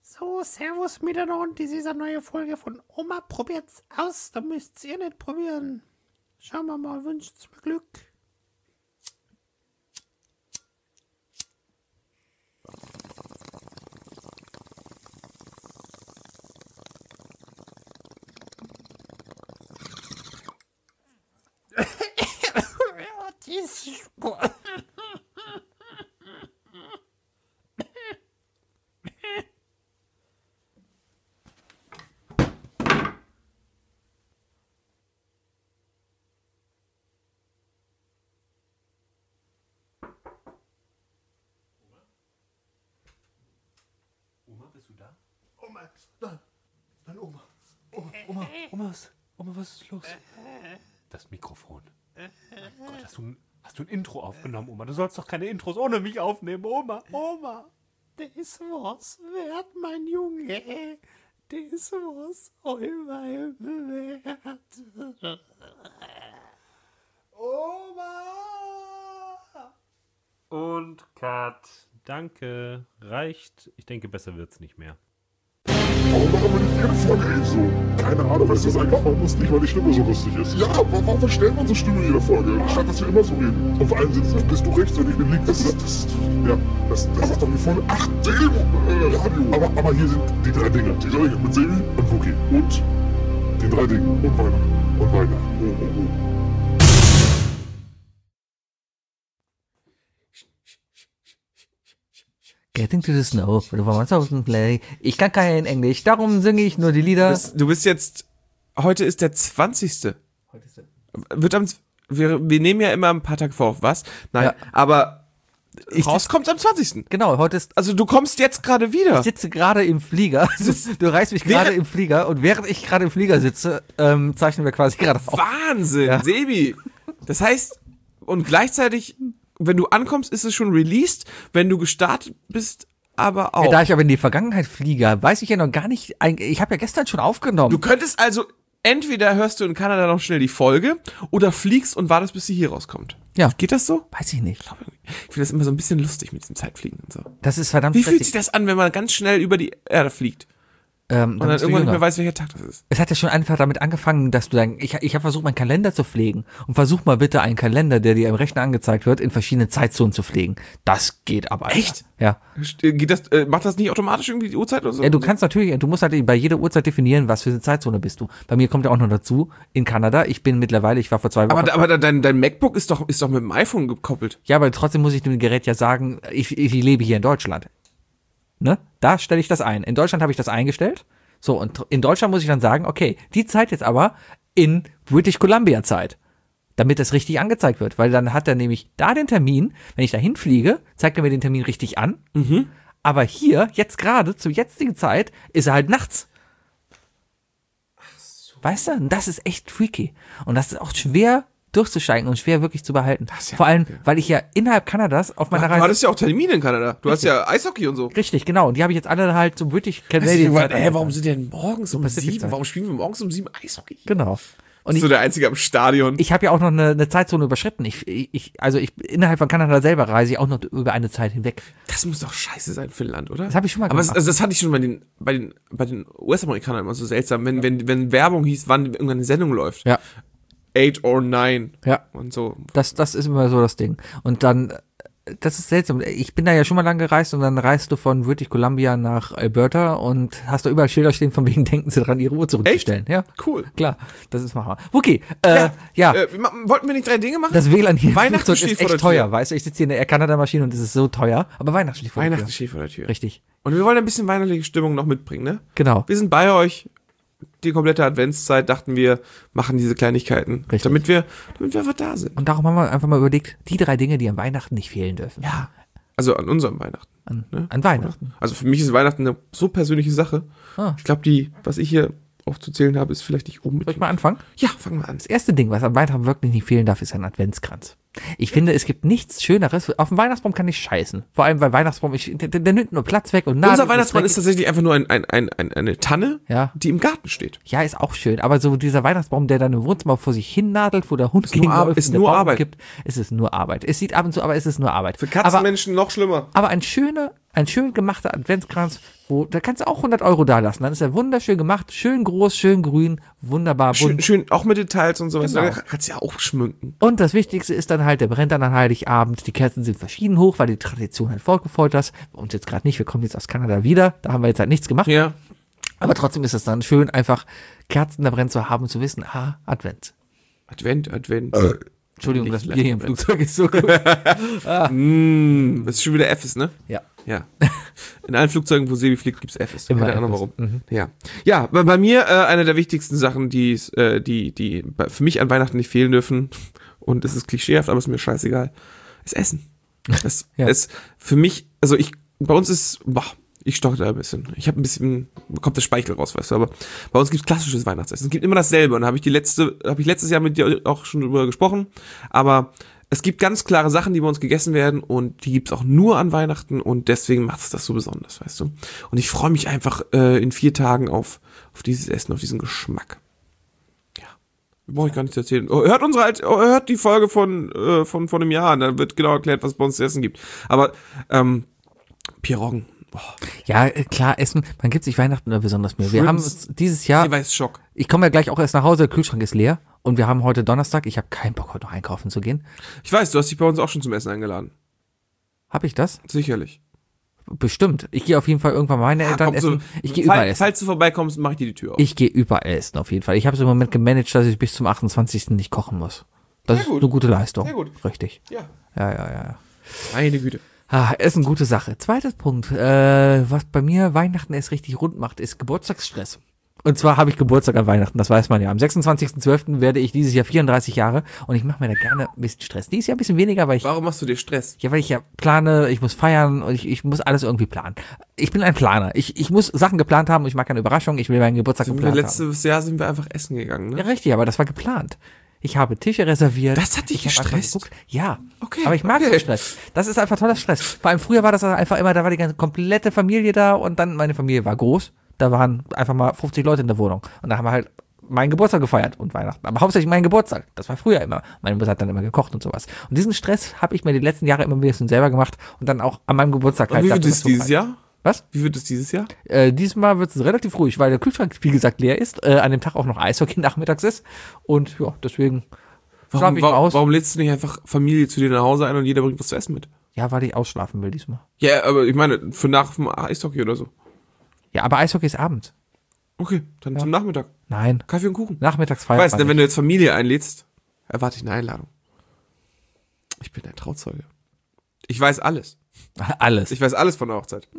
So, servus miteinander, das ist eine neue Folge von Oma probiert's aus, da müsst's ihr nicht probieren. Schauen wir mal, wünscht's mir Glück. Oma, bist du da? Oma, nein, Oma, was ist los? Das Mikrofon. Gott, hast du ein Intro aufgenommen, Oma? Du sollst doch keine Intros ohne mich aufnehmen, Oma. Das was wert, mein Junge. Das was allweil wert. Oma! Und Cut. Danke. Reicht. Ich denke, besser wird's nicht mehr. Warum machen wir nicht jede Folge eben so? Keine Ahnung, weißt du, das einfach machen muss, nicht, weil die Stimme so lustig ist. Ja, warum verstellt man so Stimme in jeder Folge? Statt dass wir immer so reden. Und vor allem bist du rechts und ich bin links. Das ist doch die Folge 8 Radio. Aber hier sind die drei Dinge. Die drei Dinge mit Sebi und Wookie. Und die drei Dinge. Und Weihnachten. Und Weihnachten. Oh. Getting to the Snow. Ich kann kein Englisch, darum singe ich nur die Lieder. Heute ist der 20. Wir nehmen ja immer ein paar Tage vor, was? Nein, Ja. aber rauskommt's am 20. Genau, heute ist. Also du kommst jetzt gerade wieder. Ich sitze gerade im Flieger. Du reißt mich gerade im Flieger und während ich gerade im Flieger sitze, zeichnen wir quasi gerade auf. Wahnsinn, Ja. Sebi. Das heißt, und gleichzeitig, wenn du ankommst, ist es schon released, wenn du gestartet bist, aber auch. Ja, da ich aber in die Vergangenheit fliege, weiß ich ja noch gar nicht. Ich habe ja gestern schon aufgenommen. Du könntest also, entweder hörst du in Kanada noch schnell die Folge oder fliegst und wartest, bis sie hier rauskommt. Ja. Geht das so? Weiß ich nicht. Ich finde das immer so ein bisschen lustig mit diesem Zeitfliegen und so. Das ist verdammt Wie fühlt stressig. sich das an, wenn man ganz schnell über die Erde fliegt und dann bist du irgendwann nicht jünger. mehr weiß, welcher Tag das ist? Es hat ja schon einfach damit angefangen, dass du dann, ich habe versucht, meinen Kalender zu pflegen und versuch mal bitte einen Kalender, der dir im Rechner angezeigt wird, in verschiedene Zeitzonen zu pflegen. Das geht aber. Alter. Echt? Ja. Macht das nicht automatisch irgendwie die Uhrzeit oder so? Ja, du kannst natürlich, du musst halt bei jeder Uhrzeit definieren, was für eine Zeitzone bist du. Bei mir kommt ja auch noch dazu, in Kanada, ich war vor 2 Wochen. aber dein MacBook ist doch mit dem iPhone gekoppelt. Ja, aber trotzdem muss ich dem Gerät ja sagen, ich lebe hier in Deutschland. Ne? Da stelle ich das ein. In Deutschland habe ich das eingestellt. So, und in Deutschland muss ich dann sagen, okay, die Zeit jetzt aber in British Columbia Zeit. Damit das richtig angezeigt wird. Weil dann hat er nämlich da den Termin, wenn ich da hinfliege, zeigt er mir den Termin richtig an. Aber hier, jetzt gerade, zur jetzigen Zeit, ist er halt nachts. Weißt du? Und das ist echt freaky. Und das ist auch schwer durchzusteigen und schwer wirklich zu behalten. ist ja Vor allem, kacke. weil ich ja innerhalb Kanadas auf meiner Du Reise... hattest ja auch Termine in Kanada. Du hast ja Eishockey und so. Richtig, genau. Und die habe ich jetzt alle halt so British Canadian Zeit Warum sind die denn morgens um Pacific 7? Zeit. Warum spielen wir morgens um 7 Eishockey? Genau. Und Bist du der Einzige am Stadion? ich habe ja auch noch eine Zeitzone überschritten. Also innerhalb von Kanada selber reise ich auch noch über eine Zeit hinweg. Das muss doch scheiße sein, Finnland, oder? Das habe ich schon mal Aber gemacht. das fand ich schon bei den US-Amerikanern immer so seltsam, wenn Werbung hieß, wann irgendeine Sendung läuft. Ja. 8 or 9 Ja. und so. Das ist immer so das Ding. Und dann, das ist seltsam. Ich bin da ja schon mal lang gereist und dann reist du von British Columbia nach Alberta und hast da überall Schilder stehen, von wegen denken sie dran, ihre Uhr zurückzustellen. Ja, Cool. klar. Das ist machbar. Okay, ja. Wollten wir nicht 3 Dinge machen? Das WLAN hier im Weihnachten Flugzeug steht ist vor der echt Tür. teuer, weißt du? Ich sitze hier in der Air Canada Maschine und es ist so teuer, aber Weihnachten steht vor der Weihnachten Tür. steht vor der Tür. Richtig, Und wir wollen ein bisschen weihnachtliche Stimmung noch mitbringen, ne? genau. Wir sind bei euch. Die komplette Adventszeit dachten wir, machen diese Kleinigkeiten, Richtig. damit wir einfach da sind. Und darum haben wir einfach mal überlegt, die 3 Dinge, die an Weihnachten nicht fehlen dürfen. Ja. Also an unserem Weihnachten. An Weihnachten. Also für mich ist Weihnachten eine so persönliche Sache. Ah. Ich glaube, was ich hier aufzuzählen habe, ist vielleicht nicht Soll ich unbedingt. mal anfangen? Ja, fangen wir an. Das erste Ding, was an Weihnachten wirklich nicht fehlen darf, ist ein Adventskranz. Ich finde, es gibt nichts Schöneres. Auf dem Weihnachtsbaum kann ich scheißen. Vor allem, weil Weihnachtsbaum, der nimmt nur Platz weg und Unser Weihnachtsmann ist tatsächlich einfach nur eine Tanne, Ja. die im Garten steht. Ja, ist auch schön. Aber so dieser Weihnachtsbaum, der dann im Wohnzimmer vor sich hin nadelt, wo der Hund nur gegenläuft ist und der nur Baum Arbeit. kippt, ist es nur Arbeit. Es sieht ab und zu, aber es ist nur Arbeit. Für Katzenmenschen noch schlimmer. Aber ein schön gemachter Adventskranz Da kannst du auch 100 Euro da lassen. Dann ist er wunderschön gemacht, schön groß, schön grün, wunderbar bunt. Schön, auch mit Details und sowas. Genau. Da kannst du ja auch schmücken. Und das Wichtigste ist dann halt, der brennt dann an Heiligabend. Die Kerzen sind verschieden hoch, weil die Tradition halt fortgefolgt ist. Bei uns jetzt gerade nicht, wir kommen jetzt aus Kanada wieder. Da haben wir jetzt halt nichts gemacht. Ja. Aber trotzdem ist es dann schön, einfach Kerzen da brennen zu haben und zu wissen, Advent. Advent. Entschuldigung, das Bier hier im Flugzeug ist so gut. Das ist schon wieder Fs, ne? Ja. Ja. In allen Flugzeugen, wo Sebi fliegt, gibt's Fs. Immer Keine Ahnung Fs. warum. Ja. Ja, bei mir eine der wichtigsten Sachen, die für mich an Weihnachten nicht fehlen dürfen, und es ist klischeehaft, aber ist mir scheißegal, ist Essen. Ja. Es für mich, also bei uns ist, ich stocke da ein bisschen. Ich habe ein bisschen, kommt der Speichel raus, weißt du, aber bei uns gibt's klassisches Weihnachtsessen. Es gibt immer dasselbe, und da habe ich letztes Jahr mit dir auch schon drüber gesprochen, aber es gibt ganz klare Sachen, die bei uns gegessen werden, und die gibt's auch nur an Weihnachten, und deswegen macht es das so besonders, weißt du. Und ich freue mich einfach in 4 Tagen auf dieses Essen, auf diesen Geschmack. Ja, brauche ich gar nichts erzählen. Hört die Folge von einem Jahr an, da wird genau erklärt, was es bei uns zu essen gibt. Aber Piroggen. Ja, klar, Essen, man gibt sich Weihnachten oder besonders Mühe. Wir haben uns dieses Jahr, Eiweißschock. ich komme ja gleich auch erst nach Hause, der Kühlschrank ist leer und wir haben heute Donnerstag, ich habe keinen Bock, heute noch einkaufen zu gehen. Ich weiß, du hast dich bei uns auch schon zum Essen eingeladen. Hab ich das? Sicherlich. Bestimmt. Ich gehe auf jeden Fall irgendwann meine Eltern essen. Ich gehe überall essen. Falls du vorbeikommst, mach ich dir die Tür auf. Ich gehe überall essen, auf jeden Fall. Ich habe es im Moment gemanagt, dass ich bis zum 28. nicht kochen muss. Das ist eine gute Leistung. Sehr gut. Richtig. Ja. Ja. Meine Güte. Essen, gute Sache. Zweiter Punkt, was bei mir Weihnachten erst richtig rund macht, ist Geburtstagsstress. Und zwar habe ich Geburtstag an Weihnachten, das weiß man ja. Am 26.12. werde ich dieses Jahr 34 Jahre und ich mache mir da gerne ein bisschen Stress. Dieses Jahr ein bisschen weniger, weil ich Warum machst du dir Stress? weil ich ja plane, ich muss feiern und ich muss alles irgendwie planen. Ich bin ein Planer. Ich muss Sachen geplant haben und ich mag keine Überraschung. Ich will meinen Geburtstag geplant haben. Letztes Jahr sind wir einfach essen gegangen, ne? Ja, richtig, aber das war geplant. Ich habe Tische reserviert. Das hat dich Ich habe einfach gestresst? geguckt. Ja. Okay, Aber ich mag okay. den Stress. Das ist einfach toller Stress. Vor allem früher war das einfach immer, da war die ganze komplette Familie da und dann meine Familie war groß. Da waren einfach mal 50 Leute in der Wohnung. Und da haben wir halt meinen Geburtstag gefeiert und Weihnachten. Aber hauptsächlich meinen Geburtstag. Das war früher immer. Meine Mutter hat dann immer gekocht und sowas. Und diesen Stress habe ich mir die letzten Jahre immer ein bisschen selber gemacht und dann auch an meinem Geburtstag Und wie wird dafür es dieses gefeiert. Jahr? Was? Wie wird es dieses Jahr? Diesmal wird es relativ ruhig, weil der Kühlschrank, wie gesagt, leer ist. An dem Tag auch noch Eishockey nachmittags ist. Und ja, deswegen schlafe ich mal aus. Warum lädst du nicht einfach Familie zu dir nach Hause ein und jeder bringt was zu essen mit? Ja, weil ich ausschlafen will diesmal. Ja, aber ich meine, für nach dem Eishockey oder so. Ja, aber Eishockey ist abends. Okay, dann zum Nachmittag. Nein, Kaffee und Kuchen. nachmittags feiert Weißt man du, wenn nicht. du jetzt Familie einlädst, erwarte ich eine Einladung. Ich bin ein Trauzeuge. Ich weiß alles. Alles. Ich weiß alles von der Hochzeit.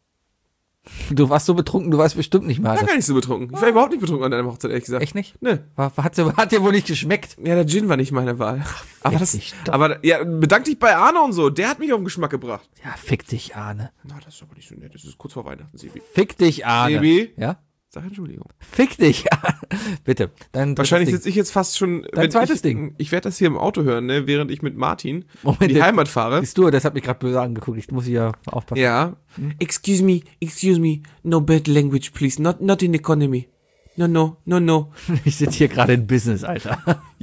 Du warst so betrunken, du weißt bestimmt nicht mehr Ich war alles. gar nicht so betrunken. Ich war überhaupt nicht betrunken an deiner Hochzeit, ehrlich gesagt. Echt nicht? Ne. Hat dir wohl nicht geschmeckt? Ja, der Gin war nicht meine Wahl. Aber dich doch. bedank dich bei Arne und so. Der hat mich auf den Geschmack gebracht. Ja, fick dich, Arne. Na, das ist aber nicht so nett. Das ist kurz vor Weihnachten, Sebi. Fick dich, Arne. Sebi? Ja? Sag Entschuldigung. Fick dich, Arne. Bitte. Dann Wahrscheinlich drittes sitze ich jetzt fast schon. Dein zweites ich, Ding. Ich werde das hier im Auto hören, ne, während ich mit Martin Moment, in die der- Heimat fahre. Siehst du, das hat mich gerade böse angeguckt. Ich muss hier aufpassen. Ja. Excuse me. No bad language, please. Not in economy. No. Ich sitze hier gerade in Business, Alter.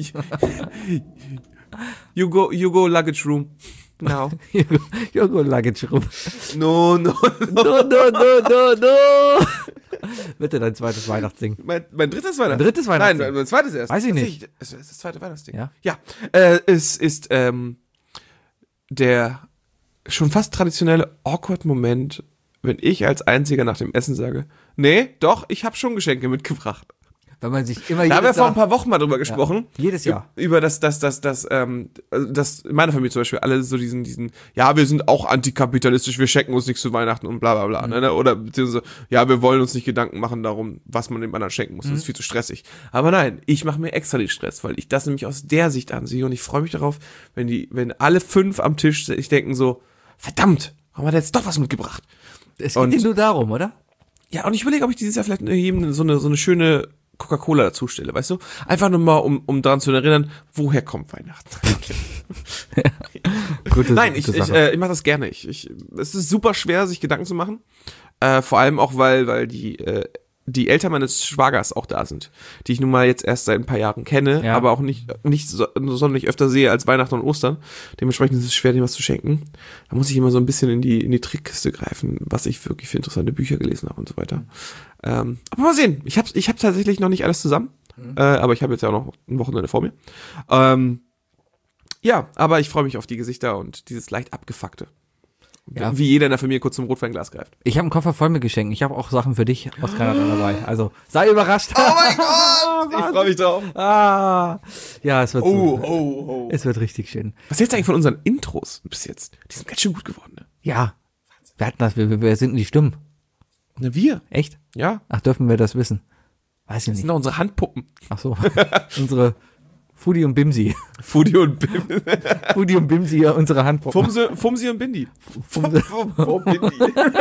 You go luggage room. Now. Jogo Luggage rum. No. No. Bitte dein zweites Weihnachtsding. Mein drittes Weihnachtsding. Dein drittes Weihnachtsding. Nein, mein zweites erst. Weiß ich nicht. Es ist das zweite Weihnachtsding. Ja? Ja. Es ist der schon fast traditionelle awkward Moment, wenn ich als Einziger nach dem Essen sage, nee, doch, ich habe schon Geschenke mitgebracht. Wenn man sich immer Da haben wir jedes vor ein Jahr, paar Wochen mal drüber gesprochen. jedes Jahr. Über das in meiner Familie zum Beispiel alle so diesen, ja, wir sind auch antikapitalistisch, wir schenken uns nichts zu Weihnachten und bla bla bla. Ne? Oder beziehungsweise, ja, wir wollen uns nicht Gedanken machen darum, was man dem anderen schenken muss. Das ist viel zu stressig. Aber nein, ich mache mir extra den Stress, weil ich das nämlich aus der Sicht ansehe und ich freue mich darauf, wenn alle 5 am Tisch sich denken so, verdammt, haben wir da jetzt doch was mitgebracht. Es Und- geht dir nur darum, oder? Ja, und ich überlege, ob ich dieses Jahr vielleicht jedem so eine schöne Coca-Cola dazu stelle, weißt du? Einfach nur mal, um daran zu erinnern, woher kommt Weihnachten. Gute, Nein, gute ich Sache. mache das gerne. Es ist super schwer, sich Gedanken zu machen. Vor allem auch, weil die die Eltern meines Schwagers auch da sind, die ich nun mal jetzt erst seit ein paar Jahren kenne, Ja. aber auch nicht sonderlich öfter sehe als Weihnachten und Ostern. Dementsprechend ist es schwer, dem was zu schenken. Da muss ich immer so ein bisschen in die Trickkiste greifen, was ich wirklich für interessante Bücher gelesen habe und so weiter. Aber mal sehen. Ich hab tatsächlich noch nicht alles zusammen, aber ich habe jetzt ja auch noch ein Wochenende vor mir. Ja, aber ich freue mich auf die Gesichter und dieses leicht abgefuckte. Ja. Wie jeder in der Familie kurz zum Rotweinglas greift. Ich habe einen Koffer voll mit Geschenken. Ich habe auch Sachen für dich aus Kanada dabei. Also sei überrascht. Oh mein Gott! Ich freue mich drauf. Ja, es wird Oh. es wird richtig schön. Was hältst du eigentlich von unseren Intros bis jetzt? Die sind ganz schön gut geworden, ne? Ja, wir hatten das. Wer sind denn die Stimmen? Na, wir. Echt? Ja. Ach, dürfen wir das wissen? Weiß ich Das sind nicht. doch unsere Handpuppen. Ach so, unsere Fudi und Bimsi. Fudi und Bim. Fudi und Bimsi, unsere Handpuppen. Fumsi und Bindi. Fumse. Bindi.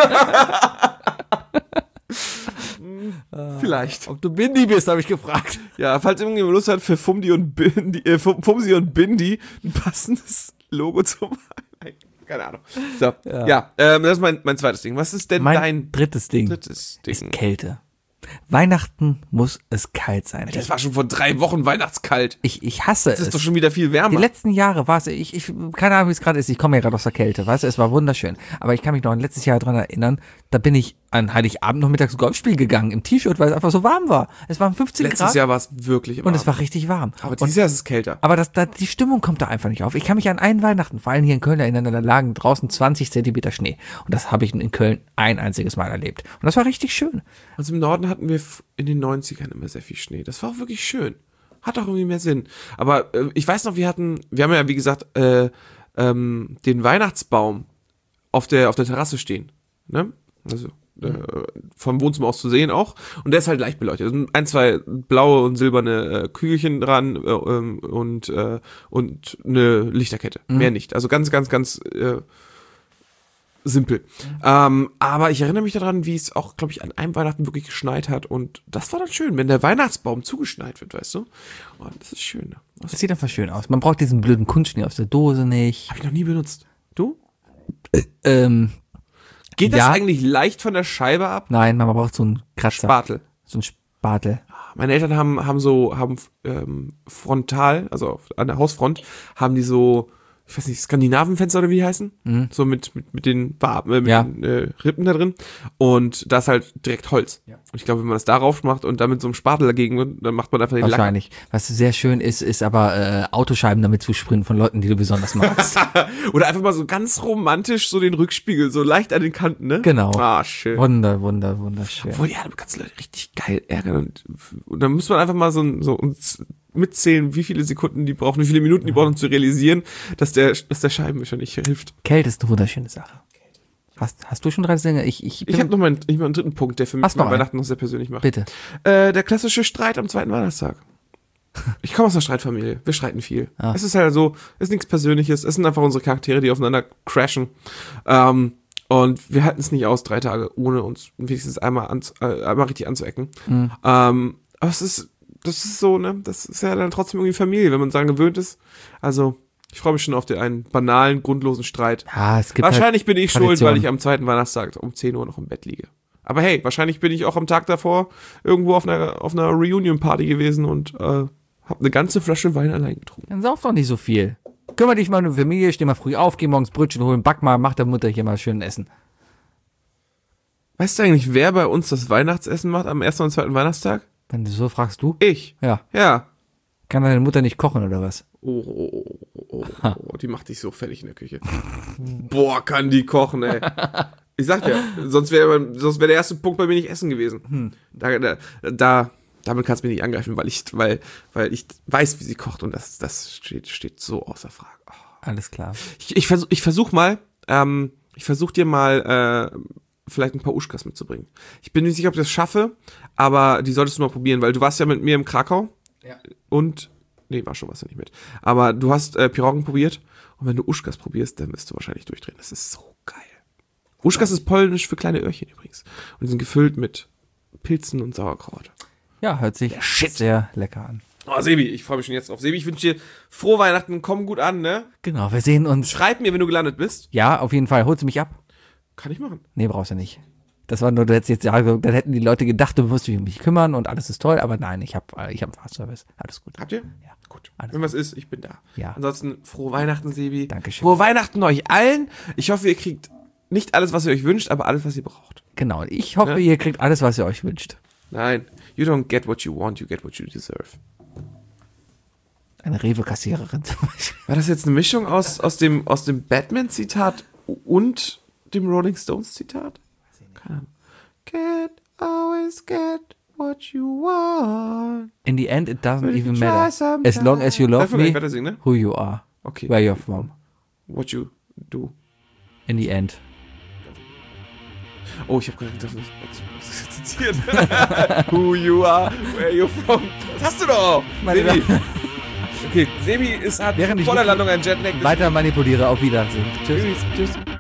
Vielleicht. Ob du Bindi bist, habe ich gefragt. Ja, falls irgendjemand Lust hat für Fumsi und Bindi ein passendes Logo zum... Nein, keine Ahnung. So, ja, das ist mein zweites Ding. Was ist denn Mein dein drittes Ding drittes Ding? ist Kälte. Weihnachten muss es kalt sein. Das war schon vor 3 Wochen weihnachtskalt. Ich hasse Das es. ist doch schon wieder viel wärmer. Die letzten Jahre war es, keine Ahnung, wie es gerade ist, ich komme ja gerade aus der Kälte, weißt du, es war wunderschön. Aber ich kann mich noch an letztes Jahr dran erinnern, da bin ich an Heiligabend noch mittags Golfspiel gegangen, im T-Shirt, weil es einfach so warm war. Es waren 15 Letztes Grad Jahr war es wirklich und es war richtig warm. Aber und dieses Jahr ist es kälter. Aber die Stimmung kommt da einfach nicht auf. Ich kann mich an einen Weihnachten, vor allem hier in Köln erinnern, da lagen draußen 20 Zentimeter Schnee. Und das habe ich in Köln ein einziges Mal erlebt. Und das war richtig schön. Und im Norden hatten wir in den 90ern immer sehr viel Schnee. Das war auch wirklich schön. Hat auch irgendwie mehr Sinn. Aber ich weiß noch, wir haben ja, wie gesagt, den Weihnachtsbaum auf der Terrasse stehen. Ne? Also vom Wohnzimmer aus zu sehen auch. Und der ist halt leicht beleuchtet. Da sind 1, 2 blaue und silberne Kügelchen dran und eine Lichterkette. Mehr nicht. Also ganz, ganz, ganz simpel. Aber ich erinnere mich daran, wie es auch, glaube ich, an einem Weihnachten wirklich geschneit hat. Und das war dann schön, wenn der Weihnachtsbaum zugeschneit wird, weißt du? Oh, das ist schön. Das sieht einfach schön aus. Man braucht diesen blöden Kunstschnee aus der Dose nicht. Habe ich noch nie benutzt. Du? Geht das Ja. eigentlich leicht von der Scheibe ab? Nein, man braucht so einen Kratzer. Spatel. So einen Spatel. Meine Eltern haben frontal, also an der Hausfront, haben die so, ich weiß nicht, Skandinavenfenster oder wie die heißen? So mit den Ja. den Rippen da drin. Und da ist halt direkt Holz. Ja. Und ich glaube, wenn man das darauf macht und dann mit so einem Spatel dagegen, dann macht man einfach den Lack. Wahrscheinlich. Was sehr schön ist aber Autoscheiben damit zu sprühen von Leuten, die du besonders magst. Oder einfach mal so ganz romantisch so den Rückspiegel, so leicht an den Kanten, ne? Genau. Ah, schön. Wunderschön. Obwohl, ja, du kannst Leute richtig geil ärgern. Und dann muss man einfach mal so uns mitzählen, wie viele Sekunden die brauchen, wie viele Minuten die brauchen, um zu realisieren, dass der Scheibenwischer nicht hilft. Kälte ist eine wunderschöne Sache. Hast du schon 3 Dinge? Ich Ich habe noch mal einen dritten Punkt, der für mich Hast noch mal einen? Weihnachten noch sehr persönlich macht. Bitte. Der klassische Streit am zweiten Weihnachtstag. Ich komme aus einer Streitfamilie. Wir streiten viel. Ah. Es ist halt so, es ist nichts Persönliches. Es sind einfach unsere Charaktere, die aufeinander crashen. Und wir halten es nicht aus, 3 Tage, ohne uns wenigstens einmal richtig anzuecken. Aber das ist so, ne? Das ist ja dann trotzdem irgendwie Familie, wenn man daran gewöhnt ist. Also, ich freue mich schon auf einen banalen, grundlosen Streit. Ja, es gibt Wahrscheinlich bin ich schuld, Tradition. weil ich am zweiten Weihnachtstag um 10 Uhr noch im Bett liege. Aber hey, wahrscheinlich bin ich auch am Tag davor irgendwo auf einer Reunion-Party gewesen und habe eine ganze Flasche Wein allein getrunken. Dann sauf doch nicht so viel. Kümmer dich mal um die Familie, steh mal früh auf, geh morgens Brötchen holen, back mal, mach der Mutter hier mal schön Essen. Weißt du eigentlich, wer bei uns das Weihnachtsessen macht am ersten und zweiten Weihnachtstag? Wenn du so fragst, du? Ich. Ja. Ja. Kann deine Mutter nicht kochen oder was? Oh, die macht dich so fertig in der Küche. Boah, kann die kochen, ey. Ich sag dir, sonst wäre der erste Punkt bei mir nicht Essen gewesen. Damit kannst du mich nicht angreifen, weil ich weiß, wie sie kocht und das steht so außer Frage. Oh. Alles klar. Ich versuch dir mal vielleicht ein paar Uschkas mitzubringen. Ich bin nicht sicher, ob ich das schaffe, aber die solltest du mal probieren, weil du warst ja mit mir im Krakau. Ja. Und, nee, warst du nicht mit. Aber du hast Piroggen probiert und wenn du Uschkas probierst, dann wirst du wahrscheinlich durchdrehen. Das ist so geil. Uschkas ist polnisch für kleine Öhrchen übrigens. Und die sind gefüllt mit Pilzen und Sauerkraut. Ja, hört sich sehr lecker an. Oh, Sebi, ich freue mich schon jetzt drauf. Sebi, ich wünsche dir frohe Weihnachten, komm gut an, ne? Genau, wir sehen uns. Schreib mir, wenn du gelandet bist. Ja, auf jeden Fall. Holst du mich ab? Kann ich machen. Nee, brauchst du nicht. Das war nur, du hättest jetzt sagen, dann hätten die Leute gedacht, du musst dich um mich kümmern und alles ist toll, aber nein, ich hab einen Fahrservice. Alles gut. Habt ihr? Ja. Gut. Alles Wenn was ist, ich bin da. Ja. Ansonsten, frohe Weihnachten, Sebi. Dankeschön. Frohe Weihnachten euch allen. Ich hoffe, ihr kriegt nicht alles, was ihr euch wünscht, aber alles, was ihr braucht. Genau. Ich hoffe, Ne? ihr kriegt alles, was ihr euch wünscht. Nein. You don't get what you want, you get what you deserve. Eine Rewe-Kassiererin zum Beispiel. War das jetzt eine Mischung aus dem Batman-Zitat und dem Rolling Stones-Zitat? Keine Ahnung. Always get what you want. In the end, it doesn't Will you even try matter. sometime? As long as you love Darf man gar nicht me, weiter singen, ne? who you are, Okay. where you're from. What you do. In the end. Oh, ich habe gerade gedacht, das ist zitiert. Who you are, where you from. Das hast du doch. Sebi. Okay, Sebi hat Während ich vor der Landung ein Jetlag. Weiter manipuliere. Auf Wiedersehen. Tschüss. Tschüss.